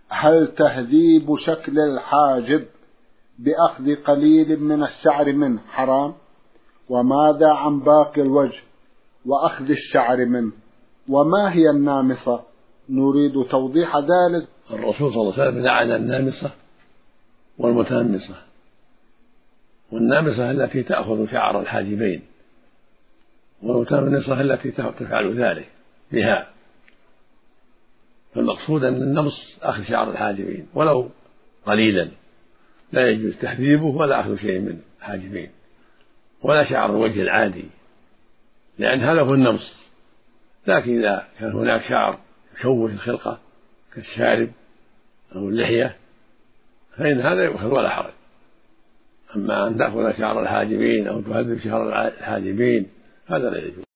هل تهذيب شكل الحاجب بأخذ قليل من الشعر منه حرام؟ وماذا عن باقي الوجه وأخذ الشعر منه؟ وما هي النامصة؟ نريد توضيح ذلك. الرسول صلى الله عليه وسلم لعن النامصة والمتنمصة. والنامصة التي تأخذ شعر الحاجبين، والمتنمصة التي تفعل ذلك بها. فالمقصود أن النمص أخذ شعر الحاجبين ولو قليلا، لا يجوز تحذيبه ولا أخذ شيء من الحاجبين ولا شعر الوجه العادي، لأن هذا هو النمص. لكن إذا كان هناك شعر يشوه الخلقة كالشارب أو اللحية فإن هذا يؤخذ ولا حرج. أما أن تأخذ شعر الحاجبين أو تهذب شعر الحاجبين هذا لا يجوز.